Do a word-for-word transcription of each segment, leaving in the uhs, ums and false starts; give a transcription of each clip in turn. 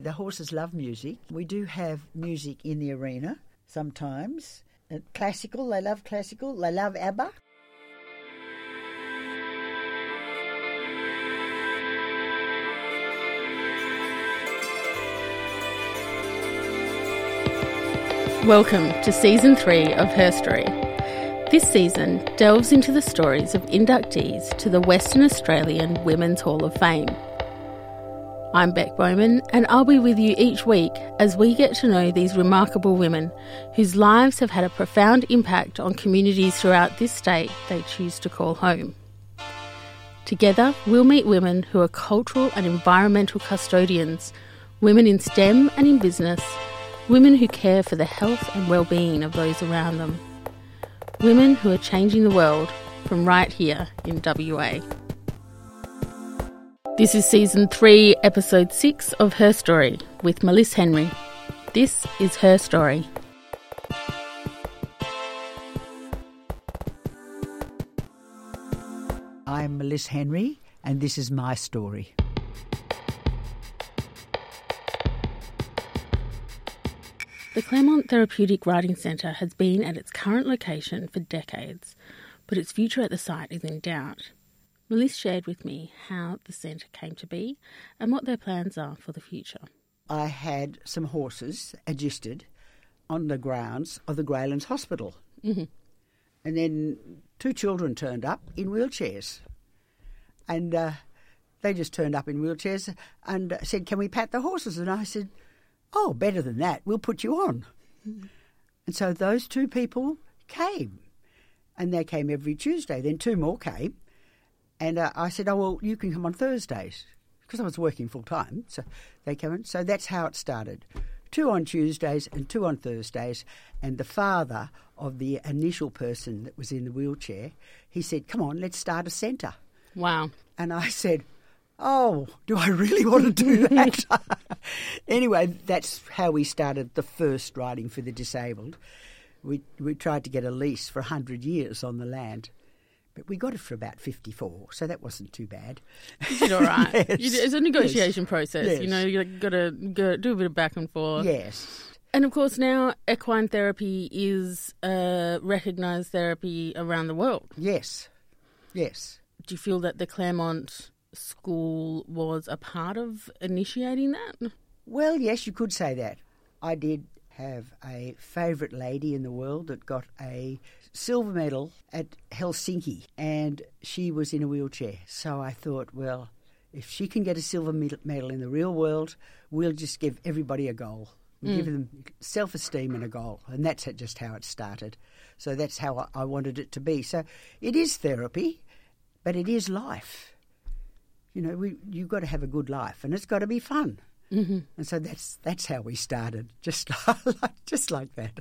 The horses love music. We do have music in the arena sometimes. Uh, classical, they love classical. They love ABBA. Welcome to Season three of Her Story. This season delves into the stories of inductees to the Western Australian Women's Hall of Fame. I'm Beck Bowman, and I'll be with you each week as we get to know these remarkable women whose lives have had a profound impact on communities throughout this state they choose to call home. Together, we'll meet women who are cultural and environmental custodians, women in STEM and in business, women who care for the health and well-being of those around them. Women who are changing the world from right here in W A. This is Season three, Episode six of Her Story with Melissa Henry. This is Her Story. I'm Melissa Henry, and this is my story. The Claremont Therapeutic Riding Centre has been at its current location for decades, but its future at the site is in doubt. Melissa shared with me how the centre came to be and what their plans are for the future. I had some horses adjusted on the grounds of the Greylands Hospital. Mm-hmm. And then two children turned up in wheelchairs. And uh, they just turned up in wheelchairs and said, "Can we pat the horses?" And I said, "Oh, better than that, we'll put you on." Mm. And so those two people came, and they came every Tuesday. Then two more came, and uh, I said, "Oh, well, you can come on Thursdays," because I was working full-time. So they came in. So that's how it started. Two on Tuesdays and two on Thursdays. And the father of the initial person that was in the wheelchair, he said, "Come on, let's start a centre." Wow. And I said, "Oh, do I really want to do that?" Anyway, that's how we started the first Riding for the Disabled. We we tried to get a lease for one hundred years on the land, but we got it for about fifty-four, so that wasn't too bad. You did all right. Yes. You did, it's a negotiation Yes. process. Yes. You know, you've got to go, do a bit of back and forth. Yes. And of course now equine therapy is a recognised therapy around the world. Yes. Yes. Do you feel that the Claremont School was a part of initiating that? Well, yes, you could say that. I did have a favourite lady in the world that got a silver medal at Helsinki, and she was in a wheelchair. So I thought, well, if she can get a silver medal in the real world, we'll just give everybody a goal. We'll mm. give them self-esteem and a goal, and that's just how it started. So that's how I wanted it to be. So it is therapy, but it is life. You know, we you've got to have a good life, and it's got to be fun. Mm-hmm. And so that's that's how we started, just like, just like that.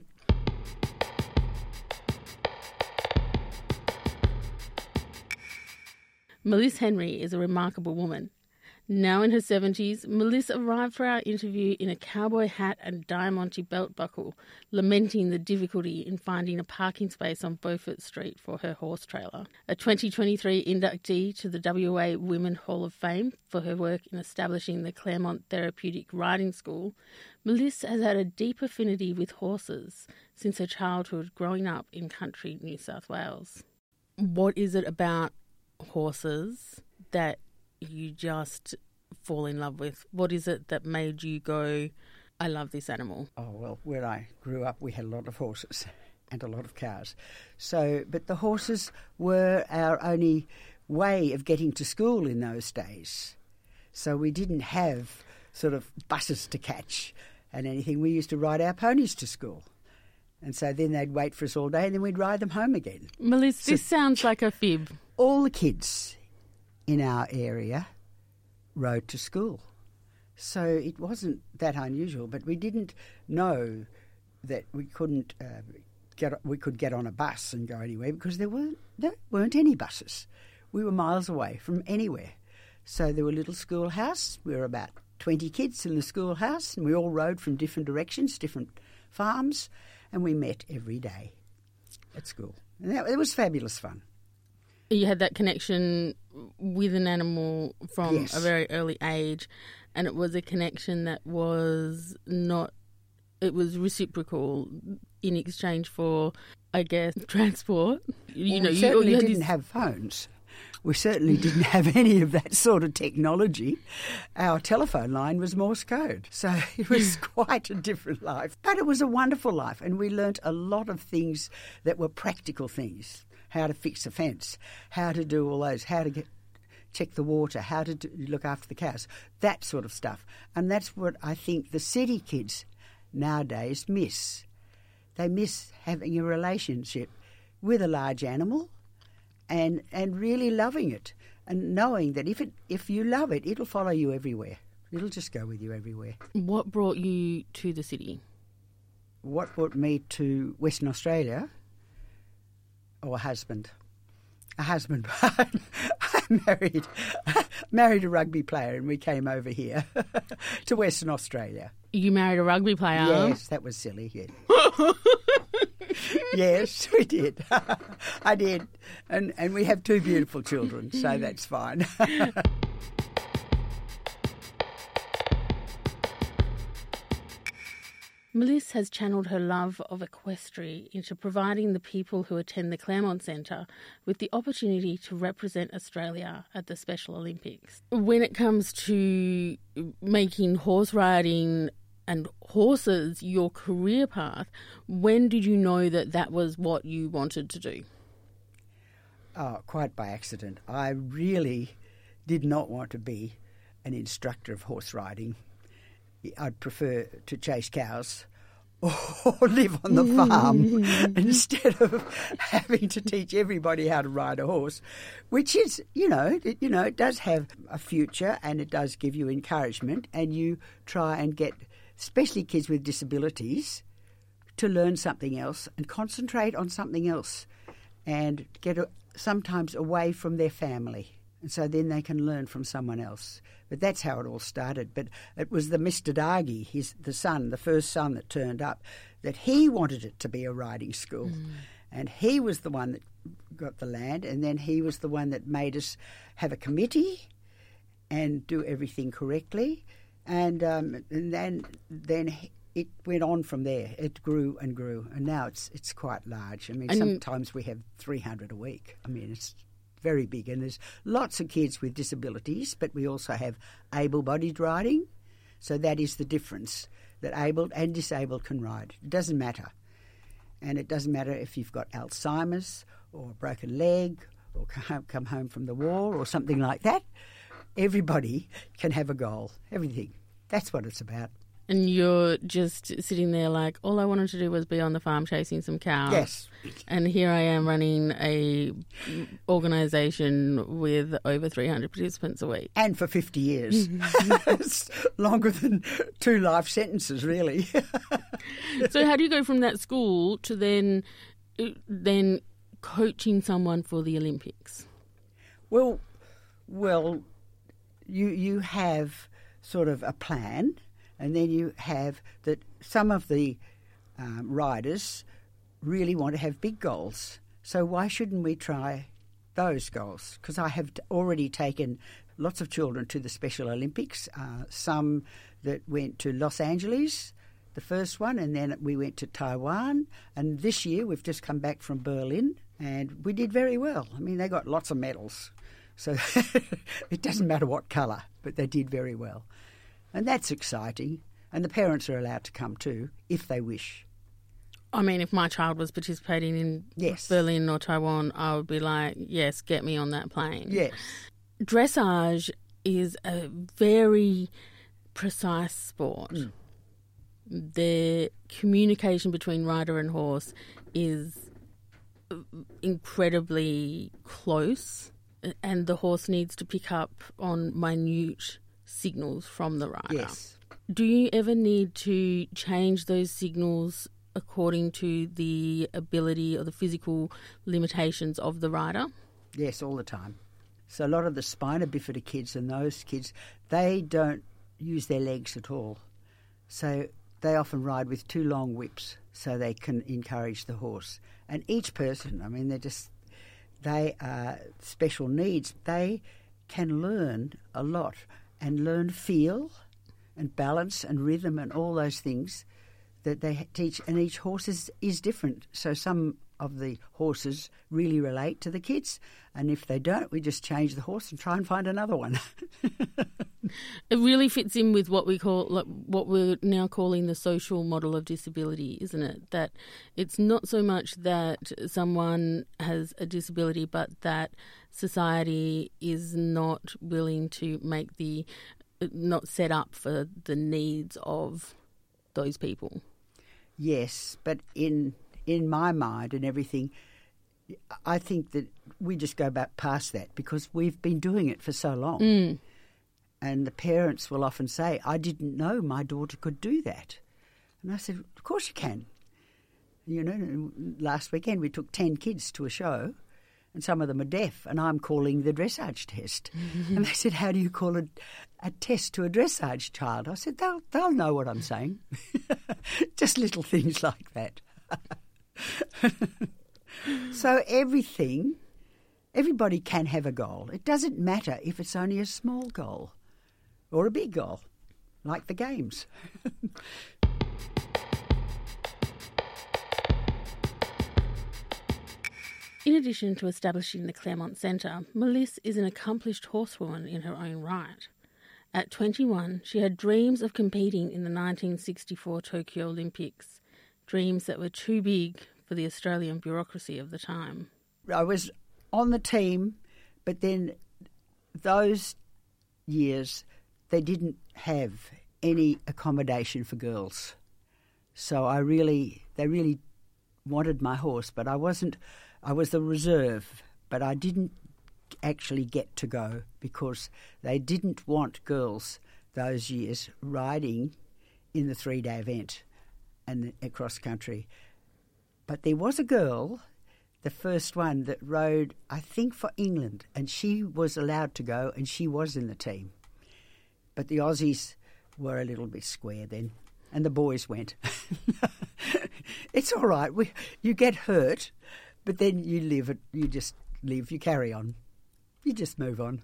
Melissa Henry is a remarkable woman. Now in her seventies, Melissa arrived for our interview in a cowboy hat and Diamante belt buckle, lamenting the difficulty in finding a parking space on Beaufort Street for her horse trailer. A twenty twenty-three inductee to the W A Women Hall of Fame for her work in establishing the Claremont Therapeutic Riding School, Melissa has had a deep affinity with horses since her childhood growing up in country New South Wales. What is it about horses that you just fall in love with? What is it that made you go, "I love this animal"? Oh, well, where I grew up, we had a lot of horses and a lot of cars. So, but the horses were our only way of getting to school in those days. So we didn't have sort of buses to catch and anything. We used to ride our ponies to school. And so then they'd wait for us all day and then we'd ride them home again. Melissa, So- this sounds like a fib. All the kids in our area rode to school. So it wasn't that unusual, but we didn't know that we couldn't uh, get we could get on a bus and go anywhere because there weren't there weren't any buses. We were miles away from anywhere. So there were little schoolhouse. We were about twenty kids in the schoolhouse, and we all rode from different directions, different farms, and we met every day at school. And that, it was fabulous fun. You had that connection with an animal from Yes. a very early age. and it was a connection that was not, it was reciprocal in exchange for, I guess, transport. You well, know, we you, certainly you didn't this... have phones. We certainly didn't have any of that sort of technology. Our telephone line was Morse code. So it was quite a different life. But it was a wonderful life, and we learnt a lot of things that were practical things. How to fix a fence, how to do all those, how to get, check the water, how to do, look after the cows, that sort of stuff. And that's what I think the city kids nowadays miss. They miss having a relationship with a large animal, and and really loving it, and knowing that if it if you love it, it'll follow you everywhere. It'll just go with you everywhere. What brought you to the city? What brought me to Western Australia? Oh, a husband. A husband. I married, married a rugby player, and we came over here to Western Australia. You married a rugby player? Yes, that was silly, yeah. Yes, we did. I did. And and we have two beautiful children, so that's fine. Melissa has channeled her love of equestrian into providing the people who attend the Claremont Centre with the opportunity to represent Australia at the Special Olympics. When it comes to making horse riding and horses your career path, when did you know that that was what you wanted to do? Oh, quite by accident. I really did not want to be an instructor of horse riding. I'd prefer to chase cows or live on the farm instead of having to teach everybody how to ride a horse, which is, you know, it, you know, it does have a future, and it does give you encouragement, and you try and get, especially kids with disabilities, to learn something else and concentrate on something else and get a, sometimes away from their family. And so then they can learn from someone else. But that's how it all started. But it was the Mister Dargy, his, the son, the first son that turned up, that he wanted it to be a riding school. Mm. And he was the one that got the land, and then he was the one that made us have a committee and do everything correctly. And, um, and then then it went on from there. It grew and grew, and now it's it's quite large. I mean, and sometimes we have three hundred a week. I mean, it's very big, and there's lots of kids with disabilities, but we also have able-bodied riding, so that is the difference, that able and disabled can ride. It doesn't matter, and it doesn't matter if you've got Alzheimer's or a broken leg or come home from the war or something like that. Everybody can have a goal, everything. That's what it's about. And you're just sitting there like, all I wanted to do was be on the farm chasing some cows. Yes. And here I am running a organisation with over three hundred participants a week. And for fifty years. It's longer than two life sentences, really. So how do you go from that school to then then coaching someone for the Olympics? Well, well, you you have sort of a plan. And then you have that some of the um, riders really want to have big goals. So why shouldn't we try those goals? Because I have already taken lots of children to the Special Olympics, uh, some that went to Los Angeles, the first one, and then we went to Taiwan. And this year we've just come back from Berlin, and we did very well. I mean, they got lots of medals. So it doesn't matter what colour, but they did very well. And that's exciting. And the parents are allowed to come too, if they wish. I mean, if my child was participating in yes. Berlin or Taiwan, I would be like, yes, get me on that plane. Yes. Dressage is a very precise sport. Mm. The communication between rider and horse is incredibly close, and the horse needs to pick up on minute signals from the rider. Yes. Do you ever need to change those signals according to the ability or the physical limitations of the rider? Yes, all the time. So a lot of the spina bifida kids and those kids, they don't use their legs at all. So they often ride with two long whips so they can encourage the horse. And each person, I mean, they're just, they are special needs. They can learn a lot. and learn feel and balance and rhythm and all those things that they teach. And each horse is, is different. So some of the horses really relate to the kids, and if they don't, we just change the horse and try and find another one. It really fits in with what we call, like, what we're now calling the social model of disability, isn't it? That it's not so much that someone has a disability, but that society is not willing to make the, not set up for the needs of those people. Yes, but in in my mind and everything, I think that we just go back past that because we've been doing it for so long. Mm. And the parents will often say, I didn't know my daughter could do that. And I said, of course you can. You know, last weekend we took ten kids to a show and some of them are deaf and I'm calling the dressage test. Mm-hmm. And they said, how do you call a, a test to a dressage child? I said, they'll, they'll know what I'm saying. Just little things like that. So everything, everybody can have a goal. It doesn't matter if it's only a small goal or a big goal, like the games. In addition to establishing the Claremont Centre, Melissa is an accomplished horsewoman in her own right. At twenty-one, she had dreams of competing in the nineteen sixty-four Tokyo Olympics, dreams that were too big for the Australian bureaucracy of the time. I was on the team, but then those years they didn't have any accommodation for girls. So I really, they really wanted my horse, but I wasn't, I was the reserve, but I didn't actually get to go because they didn't want girls those years riding in the three-day event and across country. But there was a girl, the first one that rode, I think, for England, and she was allowed to go and she was in the team. But the Aussies were a little bit square then, and the boys went. It's all right. We, you get hurt, but then you live it. You just live. You carry on. You just move on.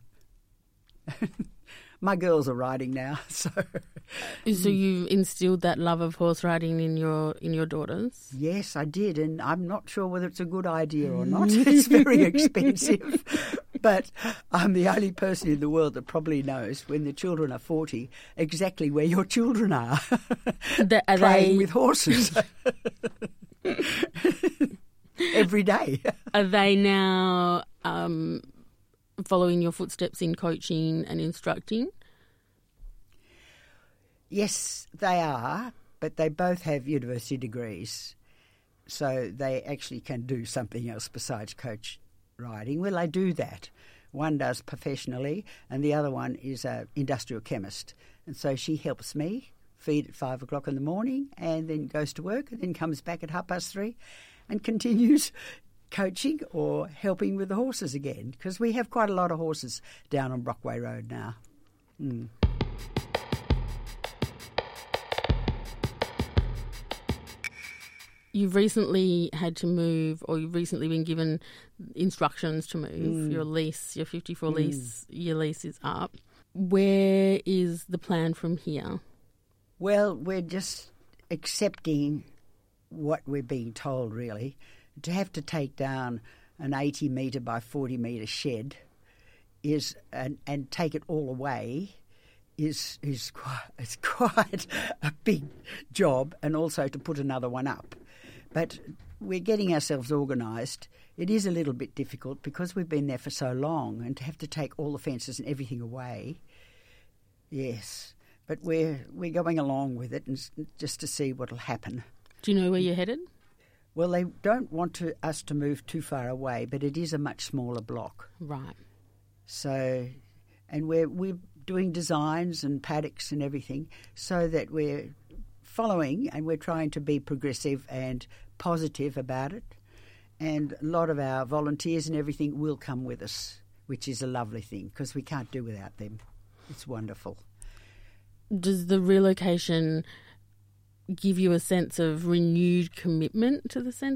My girls are riding now, so. So you instilled that love of horse riding in your in your daughters? Yes, I did, and I'm not sure whether it's a good idea or not. It's very expensive, but I'm the only person in the world that probably knows when the children are forty exactly where your children are, the, are playing they... with horses every day. Are they now um, following your footsteps in coaching and instructing? Yes, they are, but they both have university degrees, so they actually can do something else besides coach riding. Well, they do that. One does professionally, and the other one is an industrial chemist. And so she helps me feed at five o'clock in the morning and then goes to work and then comes back at half past three and continues coaching or helping with the horses again, because we have quite a lot of horses down on Brockway Road now. Mm. You've recently had to move, or you've recently been given instructions to move. Mm. Your lease, your fifty-four mm. lease, your lease is up. Where is the plan from here? Well, we're just accepting what we're being told, really. To have to take down an eighty metre by forty metre shed is and, and take it all away is is quite, it's quite a big job, and also to put another one up. But we're getting ourselves organised. It is a little bit difficult because we've been there for so long, and to have to take all the fences and everything away. Yes, but we're we're going along with it, and just to see what'll happen. Do you know where you're headed? Well, they don't want to, us to move too far away, but it is a much smaller block. Right. So, and we're we're doing designs and paddocks and everything so that we're following, and we're trying to be progressive and positive about it. And a lot of our volunteers and everything will come with us, which is a lovely thing because we can't do without them. It's wonderful. Does the relocation give you a sense of renewed commitment to the centre?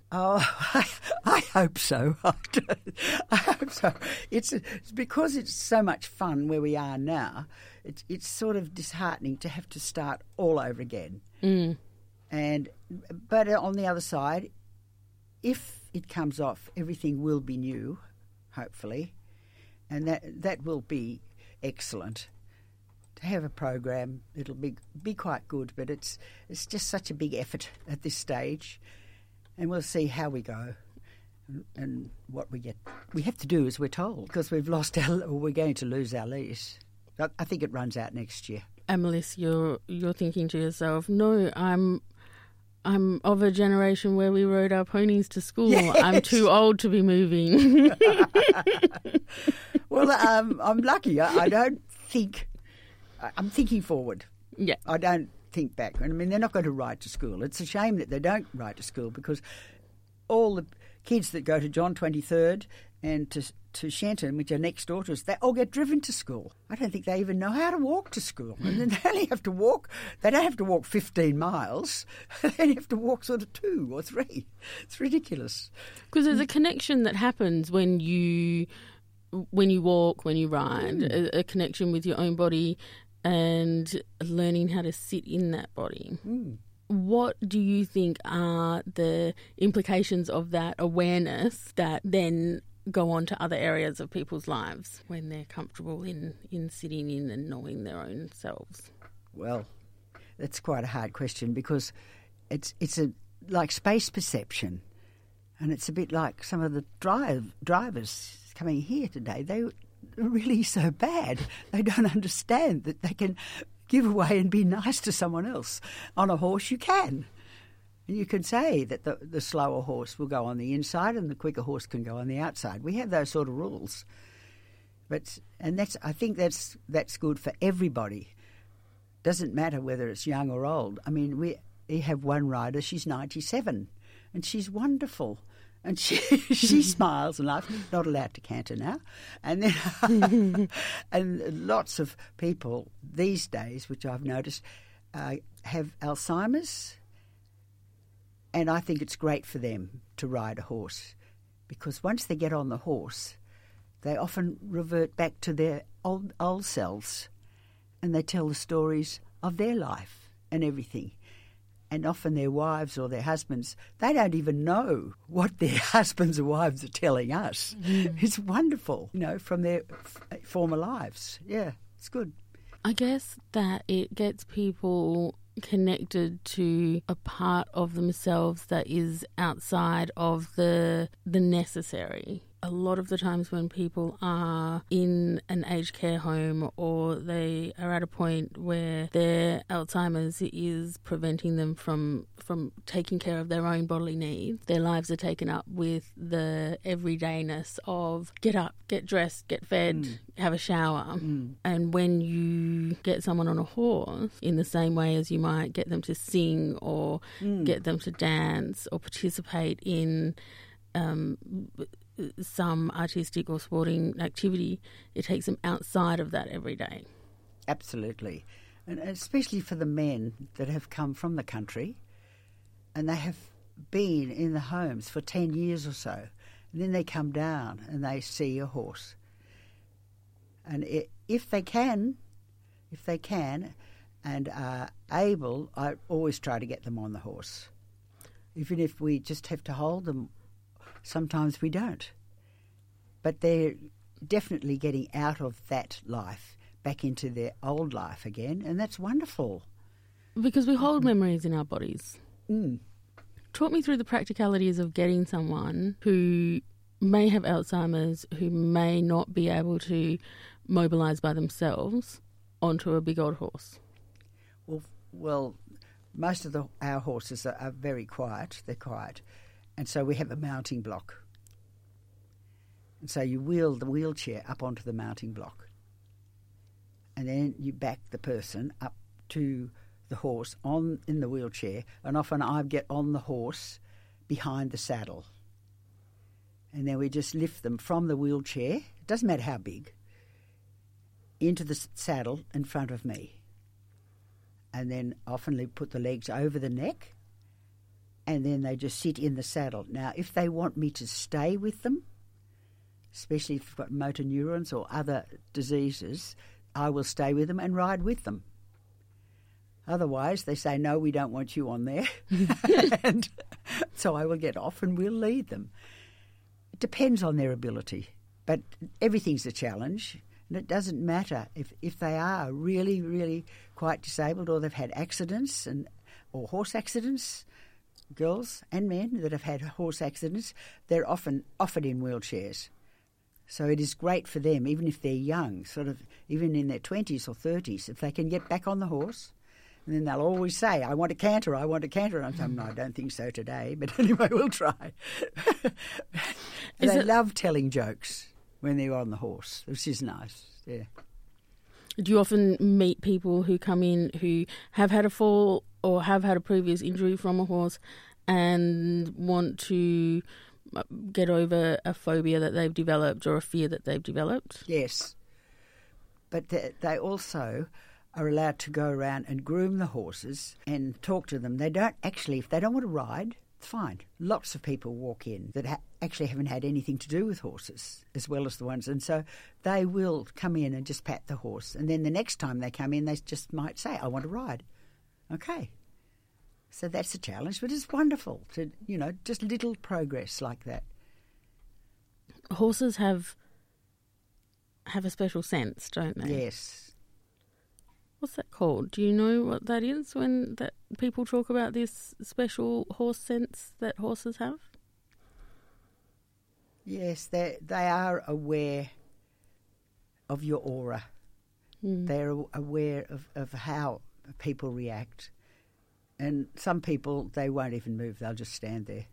Oh, I, I hope so. I hope so. It's, it's because it's so much fun where we are now. It's it's sort of disheartening to have to start all over again. Mm. And but on the other side, if it comes off, everything will be new, hopefully, and that that will be excellent. To have a program, it'll be be quite good, but it's it's just such a big effort at this stage. And we'll see how we go and, and what we get. We have to do as we're told because we've lost our, or we're going to lose our lease. I, I think it runs out next year. And Melissa, you're you're thinking to yourself, no, I'm I'm of a generation where we rode our ponies to school. Yes. I'm too old to be moving. Well, um, I'm lucky. I, I don't think. I'm thinking forward. Yeah, I don't think back. I mean, they're not going to ride to school. It's a shame that they don't ride to school because all the kids that go to John twenty-third and to to Shenton, which are next door to us, they all get driven to school. I don't think they even know how to walk to school. And then they only have to walk. They don't have to walk fifteen miles. They only have to walk sort of two or three. It's ridiculous. Because there's a connection that happens when you when you walk, when you ride, mm. a, a connection with your own body and learning how to sit in that body. Mm. What do you think are the implications of that awareness that then go on to other areas of people's lives when they're comfortable in, in sitting in and knowing their own selves? Well, that's quite a hard question because it's it's a like space perception, and it's a bit like some of the drive, drivers coming here today. They are really so bad. They don't understand that they can give away and be nice to someone else. On a horse, you can. You can say that the, the slower horse will go on the inside and the quicker horse can go on the outside. We have those sort of rules. But and that's I think that's that's good for everybody. Doesn't matter whether it's young or old. I mean, we, we have one rider, she's ninety-seven, and she's wonderful. And she she smiles and laughs. Not allowed to canter now. And then and lots of people these days, which I've noticed, uh, have Alzheimer's. And I think it's great for them to ride a horse because once they get on the horse, they often revert back to their old old selves, and they tell the stories of their life and everything. And often their wives or their husbands, they don't even know what their husbands or wives are telling us. Mm. It's wonderful, you know, from their f- former lives. Yeah, it's good. I guess that it gets people connected to a part of themselves that is outside of the the necessary. A lot of the times when people are in an aged care home or they are at a point where their Alzheimer's is preventing them from, from taking care of their own bodily needs, their lives are taken up with the everydayness of get up, get dressed, get fed, mm. have a shower. Mm. And when you get someone on a horse, in the same way as you might get them to sing or mm. get them to dance or participate in um some artistic or sporting activity, it takes them outside of that every day. Absolutely. And especially for the men that have come from the country and they have been in the homes for ten years or so. And then they come down and they see a horse. And it, if they can, if they can and are able, I always try to get them on the horse. Even if we just have to hold them, sometimes we don't. But they're definitely getting out of that life, back into their old life again, and that's wonderful. Because we hold mm-hmm. memories in our bodies. Mm. Talk me through the practicalities of getting someone who may have Alzheimer's, who may not be able to mobilise by themselves, onto a big old horse. Well, well most of the, our horses are, are very quiet. They're quiet. And so we have a mounting block. And so you wheel the wheelchair up onto the mounting block. And then you back the person up to the horse on in the wheelchair. And often I get on the horse behind the saddle. And then we just lift them from the wheelchair, it doesn't matter how big, into the saddle in front of me. And then often put the legs over the neck and then they just sit in the saddle. Now, if they want me to stay with them, especially if they've got motor neurons or other diseases, I will stay with them and ride with them. Otherwise, they say, no, we don't want you on there. And so I will get off and we'll lead them. It depends on their ability, but everything's a challenge. And it doesn't matter if, if they are really, really quite disabled or they've had accidents and or horse accidents, girls and men that have had horse accidents, they're often often in wheelchairs. So it is great for them, even if they're young, sort of even in their twenties or thirties, if they can get back on the horse. And then they'll always say, I want a canter, I want a canter. And I'm saying, no, I don't think so today. But anyway, we'll try. They it... love telling jokes when they're on the horse, which is nice, yeah. Do you often meet people who come in who have had a fall or have had a previous injury from a horse and want to get over a phobia that they've developed or a fear that they've developed? Yes. But they, they also are allowed to go around and groom the horses and talk to them. They don't actually, if they don't want to ride, it's fine. Lots of people walk in that ha- actually haven't had anything to do with horses, as well as the ones. And so they will come in and just pat the horse. And then the next time they come in, they just might say, I want to ride. Okay. So that's a challenge, but it's wonderful to, you know, just little progress like that. Horses have have a special sense, don't they? Yes. What's that called? Do you know what that is when that people talk about this special horse sense that horses have? Yes, they they are aware of your aura. Mm. They're aware of, of how people react. And some people, they won't even move. They'll just stand there.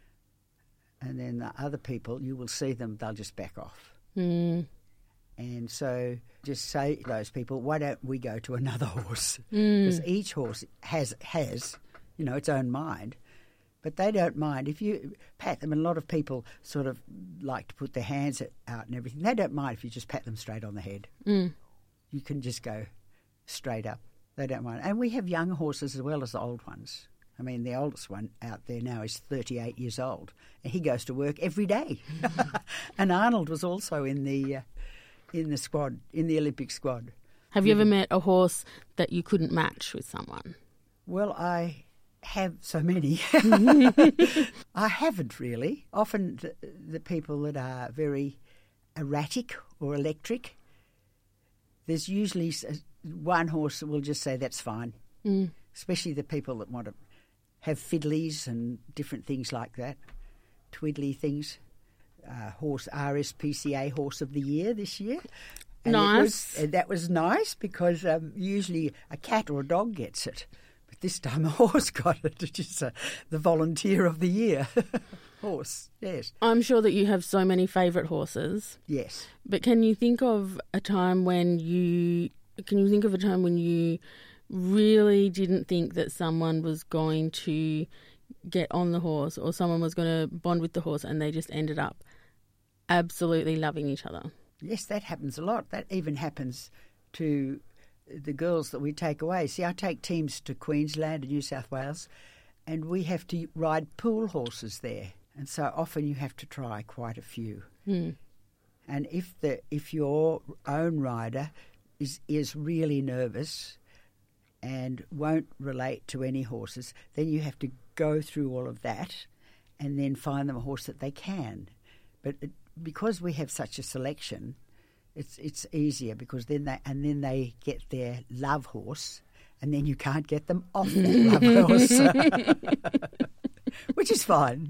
And then the other people, you will see them, they'll just back off. Mm. And so just say to those people, why don't we go to another horse? Because mm. each horse has, has, you know, its own mind. But they don't mind. If you pat them, and a lot of people sort of like to put their hands out and everything, they don't mind if you just pat them straight on the head. Mm. You can just go straight up. They don't mind. And we have young horses as well as the old ones. I mean, the oldest one out there now is thirty-eight years old, and he goes to work every day. And Arnold was also in the... Uh, in the squad, in the Olympic squad. Have you ever met a horse that you couldn't match with someone? Well, I have so many. I haven't really. Often the, the people that are very erratic or electric, there's usually one horse that will just say, that's fine. Mm. Especially the people that want to have fiddlies and different things like that, twiddly things. Uh, horse R S P C A Horse of the Year this year. And nice. It was, that was nice because um, usually a cat or a dog gets it. But this time a horse got it, which is uh, the Volunteer of the Year. Horse, yes. I'm sure that you have so many favourite horses. Yes. But can you think of a time when you, can you think of a time when you really didn't think that someone was going to get on the horse or someone was going to bond with the horse and they just ended up absolutely loving each other? Yes, that happens a lot. That even happens to the girls that we take away. See, I take teams to Queensland and New South Wales, and we have to ride pool horses there. And so often you have to try quite a few. Mm. And if the if your own rider is is really nervous and won't relate to any horses, then you have to go through all of that and then find them a horse that they can. But it, because we have such a selection, it's it's easier because then they and then they get their love horse, and then you can't get them off that love horse, which is fine.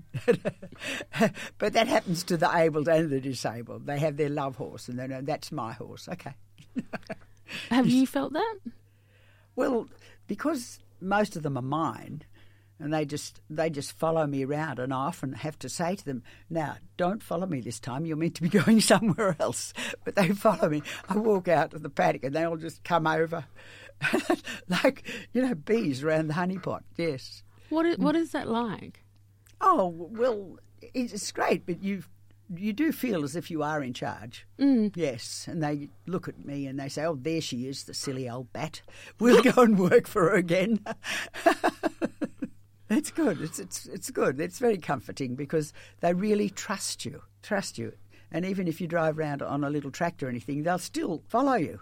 But that happens to the abled and the disabled. They have their love horse, and they know that's my horse. Okay. Have you felt that? Well, because most of them are mine. And they just they just follow me around, and I often have to say to them, now, don't follow me this time. You're meant to be going somewhere else. But they follow me. I walk out to the paddock and they all just come over like, you know, bees around the honey pot, yes. What is, what is that like? Oh, well, it's great, but you you do feel as if you are in charge. Mm. Yes, and they look at me and they say, oh, there she is, the silly old bat. We'll go and work for her again. It's good. It's it's it's good. It's very comforting because they really trust you. Trust you. And even if you drive around on a little tractor or anything, they'll still follow you.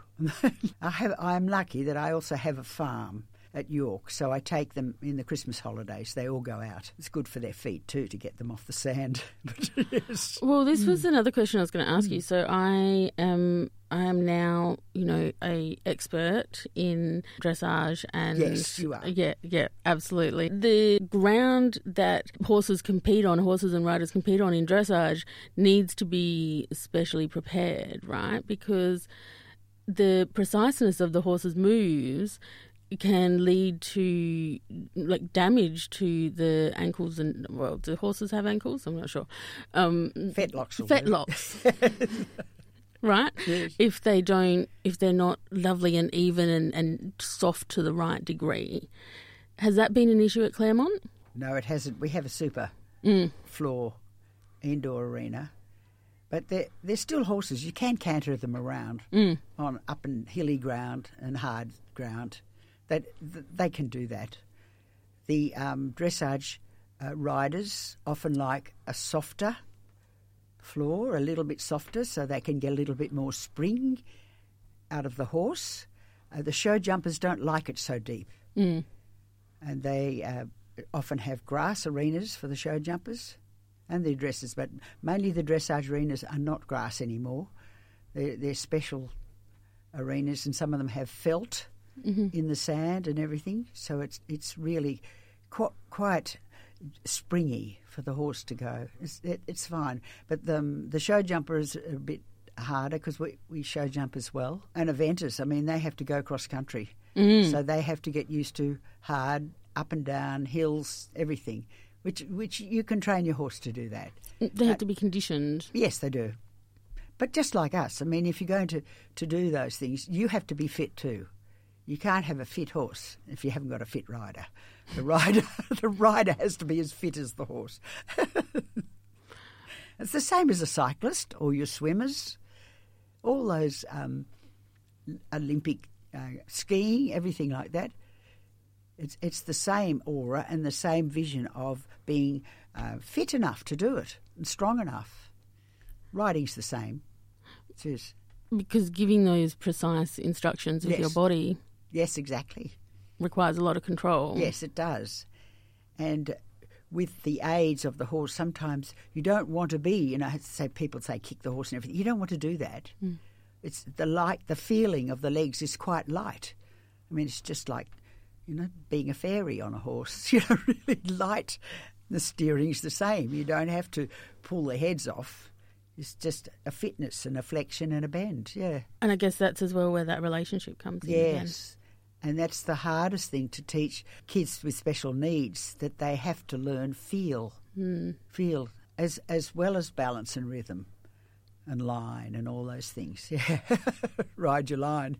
I have. I'm lucky that I also have a farm at York, so I take them in the Christmas holidays. They all go out. It's good for their feet too to get them off the sand. But yes. Well, this was another question I was going to ask you. So I am I am now, you know, a expert in dressage and Yes, you are. Yeah, yeah, absolutely. The ground that horses compete on, horses and riders compete on in dressage needs to be specially prepared, right? Because the preciseness of the horse's moves can lead to like damage to the ankles and well, do horses have ankles? I'm not sure. Um, Fetlocks. will do. Fetlocks. Right? Yes. If they don't, if they're not lovely and even and, and soft to the right degree. Has that been an issue at Claremont? No, it hasn't. We have a super Mm. floor indoor arena, but they're, they're still horses. You can canter them around Mm. on up and hilly ground and hard ground. That they can do that. The um, dressage uh, riders often like a softer floor, a little bit softer, so they can get a little bit more spring out of the horse. Uh, the show jumpers don't like it so deep, Mm. and they uh, often have grass arenas for the show jumpers and their dresses, but mainly the dressage arenas are not grass anymore. They're, they're special arenas, and some of them have felt Mm-hmm. in the sand and everything, so it's it's really quite, quite springy for the horse to go. It's, it, it's fine, but the, um, the show jumper is a bit harder because we, we show jump as well. And eventers, I mean, they have to go cross country, Mm. so they have to get used to hard, up and down, hills, everything, which which you can train your horse to do that. They have to be conditioned. Yes, they do. But just like us, I mean, if you're going to, to do those things, you have to be fit too. You can't have a fit horse if you haven't got a fit rider. The rider, the rider has to be as fit as the horse. It's the same as a cyclist or your swimmers, all those um, Olympic uh, skiing, everything like that. It's it's the same aura and the same vision of being uh, fit enough to do it and strong enough. Riding's the same. It is. Because giving those precise instructions with Yes. your body Yes, exactly. requires a lot of control. Yes, it does. And with the aids of the horse, sometimes you don't want to be, you know, say people say kick the horse and everything. You don't want to do that. Mm. It's the light, the feeling of the legs is quite light. I mean, it's just like, you know, being a fairy on a horse. You know, really light. The steering's the same. You don't have to pull the heads off. It's just a fitness and a flexion and a bend. Yeah. And I guess that's as well where that relationship comes in again. Yes. And that's the hardest thing to teach kids with special needs, that they have to learn feel, Mm. feel, as as well as balance and rhythm and line and all those things. Yeah, ride your line.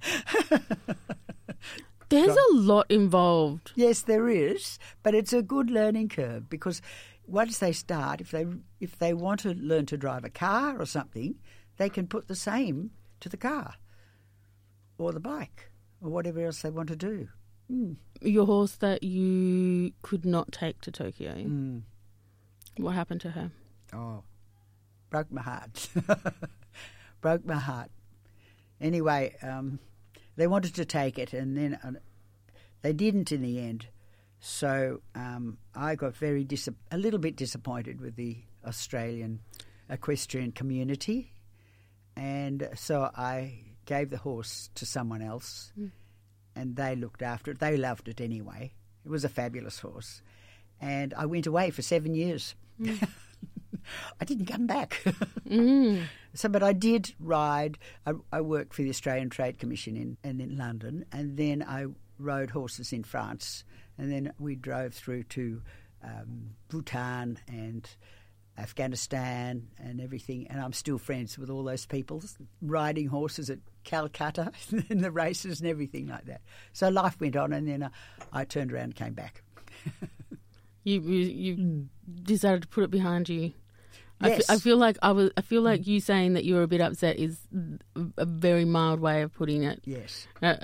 There's a lot involved. Yes, there is, but it's a good learning curve because once they start, if they if they want to learn to drive a car or something, they can put the same to the car or the bike or whatever else they want to do. Mm. Your horse that you could not take to Tokyo, Mm. what happened to her? Oh, broke my heart. broke my heart. Anyway, um, they wanted to take it, and then uh, they didn't in the end. So um, I got very dis- a little bit disappointed with the Australian equestrian community, and so I gave the horse to someone else, mm. and they looked after it. They loved it anyway. It was a fabulous horse. And I went away for seven years. Mm. I didn't come back. mm. So, but I did ride. I, I worked for the Australian Trade Commission in, in, in London, and then I rode horses in France, and then we drove through to um, Bhutan and Afghanistan and everything, and I'm still friends with all those people, riding horses at Calcutta in the races and everything like that. So life went on, and then uh, I turned around and came back. You you, you mm. decided to put it behind you. I, Yes. f- I feel like I was. I feel like you saying that you were a bit upset is a very mild way of putting it. Yes. Uh,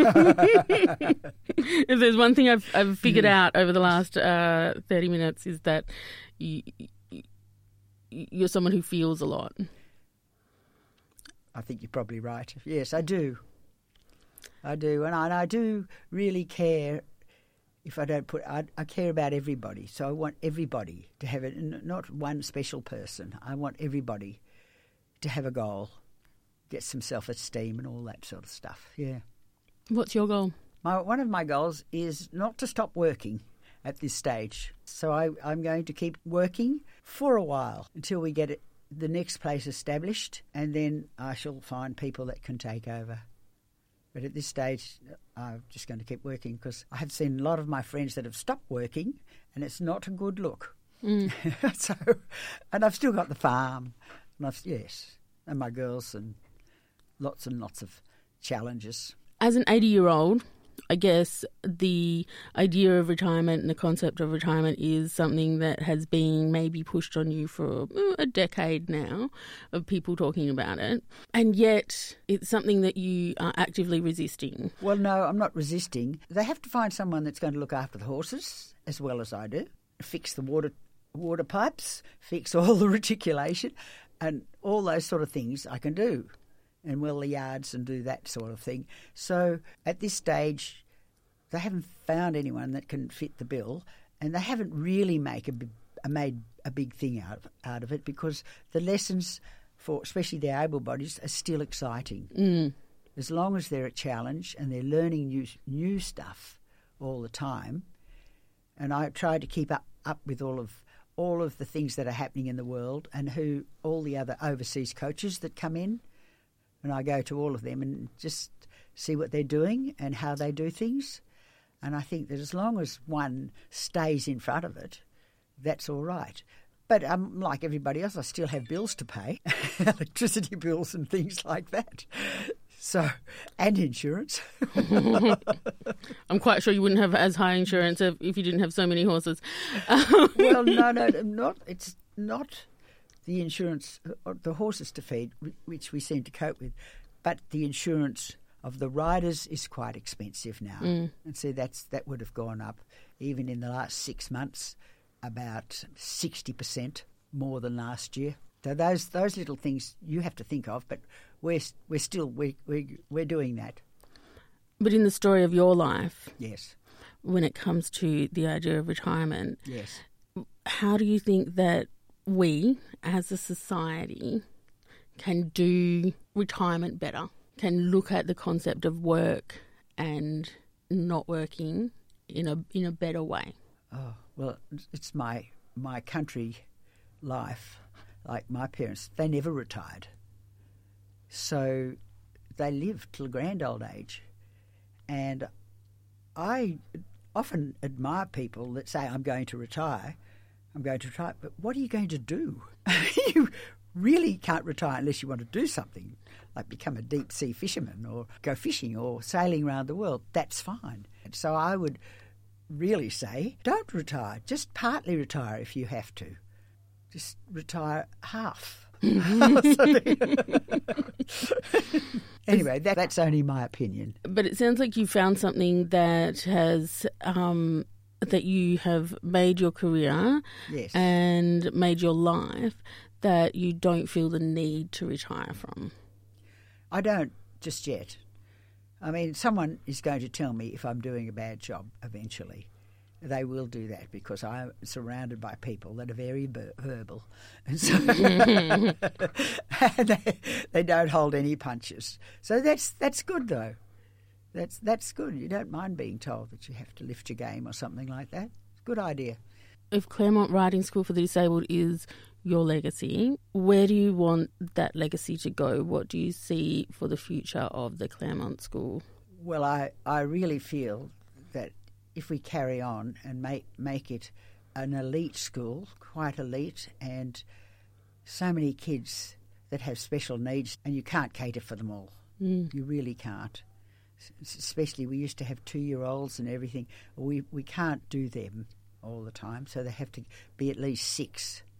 if there's one thing I've, I've figured out over the last uh, thirty minutes is that you, you're someone who feels a lot. I think you're probably right. Yes, I do. I do. And I, and I do really care. If I don't put, I, I care about everybody. So I want everybody to have it, not one special person. I want everybody to have a goal, get some self-esteem and all that sort of stuff. Yeah. What's your goal? My, one of my goals is not to stop working at this stage. So I, I'm going to keep working for a while until we get it, the next place established, and then I shall find people that can take over. But at this stage, I'm just going to keep working because I have seen a lot of my friends that have stopped working, and it's not a good look. Mm. so, and I've still got the farm, and I've, yes, and my girls, and lots and lots of challenges. As an eighty-year-old, I guess the idea of retirement and the concept of retirement is something that has been maybe pushed on you for a decade now of people talking about it. And yet it's something that you are actively resisting. Well, no, I'm not resisting. They have to find someone that's going to look after the horses as well as I do, fix the water water pipes, fix all the reticulation, and all those sort of things I can do. And well the yards and do that sort of thing. So at this stage, they haven't found anyone that can fit the bill, and they haven't really make a, made a big thing out of, out of it because the lessons for especially the able bodies are still exciting. Mm. As long as they're a challenge and they're learning new new stuff all the time, and I try to keep up, up with all of all of the things that are happening in the world and who all the other overseas coaches that come in. And I go to all of them and just see what they're doing and how they do things. And I think that as long as one stays in front of it, that's all right. But um, like everybody else, I still have bills to pay, electricity bills and things like that. So, and insurance. I'm quite sure you wouldn't have as high insurance if, if you didn't have so many horses. Well, no, no, not. It's not the insurance, the horses to feed, which we seem to cope with, but the insurance of the riders is quite expensive now. Mm. And so that's that would have gone up, even in the last six months, about sixty percent more than last year. So those those little things you have to think of, but we're we're still we we we're doing that. But in the story of your life, yes, when it comes to the idea of retirement, yes, how do you think that we, as a society, can do retirement better? Can look at the concept of work and not working in a in a better way? Oh well, it's my my country life. Like my parents, they never retired, so they lived till a grand old age. And I often admire people that say, I'm going to retire, I'm going to retire, but what are you going to do? You really can't retire unless you want to do something, like become a deep-sea fisherman or go fishing or sailing around the world. That's fine. And so I would really say, don't retire, just partly retire if you have to. Just retire half. Anyway, that, that's only my opinion. But it sounds like you found something that has um, that you have made your career, yes, and made your life that you don't feel the need to retire from. I don't just yet. I mean, someone is going to tell me if I'm doing a bad job eventually. They will do that because I'm surrounded by people that are very ver- verbal. And so and they, they don't hold any punches. So that's that's good, though. That's that's good. You don't mind being told that you have to lift your game or something like that. It's a good idea. If Claremont Riding School for the Disabled is your legacy, where do you want that legacy to go? What do you see for the future of the Claremont School? Well, I, I really feel that if we carry on and make make it an elite school, quite elite, and so many kids that have special needs, and you can't cater for them all. Mm. You really can't. Especially we used to have two-year-olds and everything. We we can't do them all the time, so they have to be at least six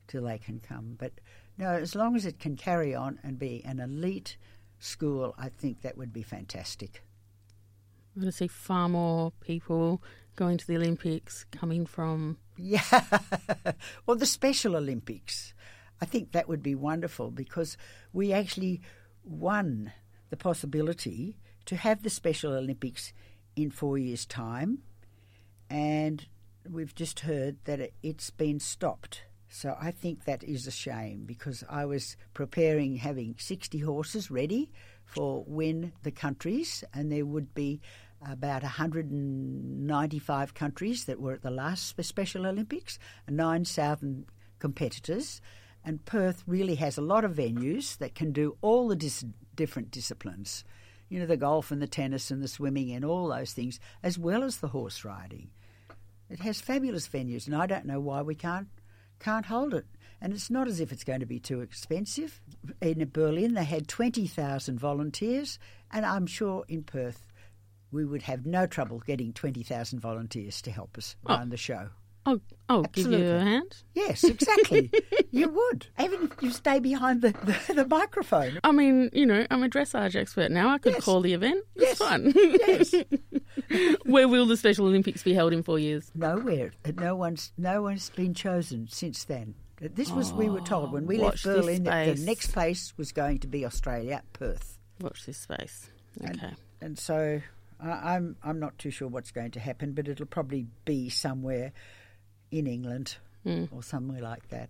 till they can come. But no, as long as it can carry on and be an elite school, I think that would be fantastic. I'm going to see far more people going to the Olympics coming from... Yeah, or the Special Olympics. I think that would be wonderful because we actually won the possibility to have the Special Olympics in four years' time, and we've just heard that it's been stopped. So I think that is a shame because I was preparing having sixty horses ready for when the countries, and there would be about one hundred ninety-five countries that were at the last Special Olympics, and nine southern competitors. And Perth really has a lot of venues that can do all the dis- different disciplines, you know, the golf and the tennis and the swimming and all those things, as well as the horse riding. It has fabulous venues, and I don't know why we can't can't hold it. And it's not as if it's going to be too expensive. In Berlin, they had twenty thousand volunteers, and I'm sure in Perth we would have no trouble getting twenty thousand volunteers to help us oh. run the show. Oh, I'll Absolutely. give you a hand. Yes, exactly. You would. Even if you stay behind the, the, the microphone. I mean, you know, I'm a dressage expert now. I could yes. call the event. It's yes. fun. Yes. Where will the Special Olympics be held in four years? Nowhere. No one's no one's been chosen since then. This was, oh, we were told, when we left Watch Berlin, that the next place was going to be Australia, Perth. Watch this space. Okay. And, and so I, I'm I'm not too sure what's going to happen, but it'll probably be somewhere in England mm. or somewhere like that.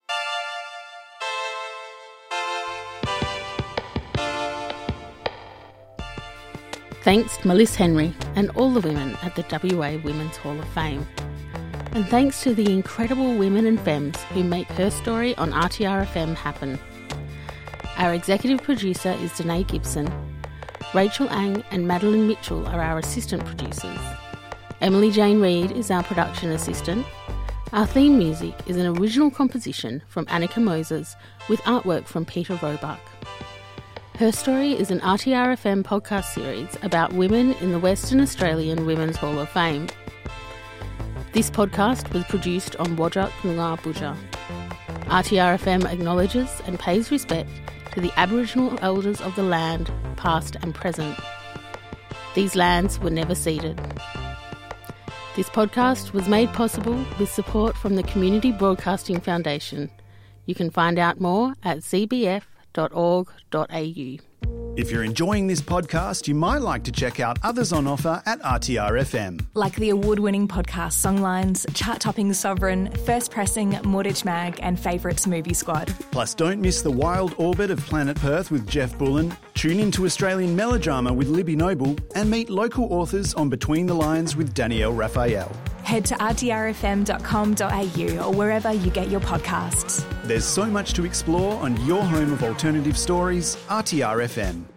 Thanks to Melissa Henry and all the women at the W A Women's Hall of Fame. And thanks to the incredible women and femmes who make Her Story on R T R F M happen. Our executive producer is Danae Gibson. Rachel Ang and Madeline Mitchell are our assistant producers. Emily Jane Reid is our production assistant. Our theme music is an original composition from Annika Moses with artwork from Peter Roebuck. Her Story is an R T R F M podcast series about women in the Western Australian Women's Hall of Fame. This podcast was produced on Whadjuk Noongar Boodja. R T R F M acknowledges and pays respect to the Aboriginal elders of the land, past and present. These lands were never ceded. This podcast was made possible with support from the Community Broadcasting Foundation. You can find out more at c b f dot org dot a u. If you're enjoying this podcast, you might like to check out others on offer at R T R F M. Like the award-winning podcast Songlines, chart-topping Sovereign, First Pressing, Mortgage Mag and Favourites Movie Squad. Plus, don't miss the wild orbit of Planet Perth with Jeff Bullen, tune into Australian melodrama with Libby Noble, and meet local authors on Between the Lines with Danielle Raphael. Head to r t r f m dot com dot a u or wherever you get your podcasts. There's so much to explore on your home of alternative stories, R T R F M.